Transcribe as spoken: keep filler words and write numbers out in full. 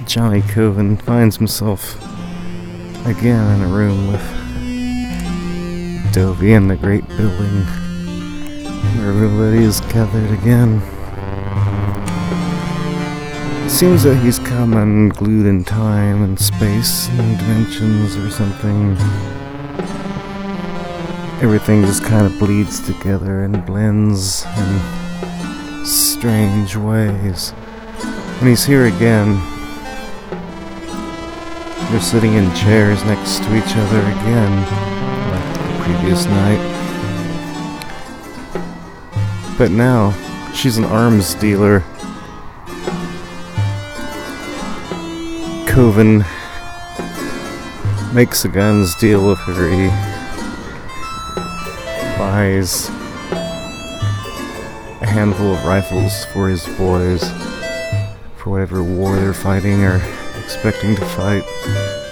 Johnny Coven finds himself again in a room with Dovey in the great building where everybody is gathered again. It seems that he's come unglued in time and space and dimensions or something. Everything just kind of bleeds together and blends in strange ways. When he's here again, they're sitting in chairs next to each other again, like the previous night. But now, she's an arms dealer. Coven makes a guns deal with her. He buys a handful of rifles for his boys for whatever war they're fighting or expecting to fight.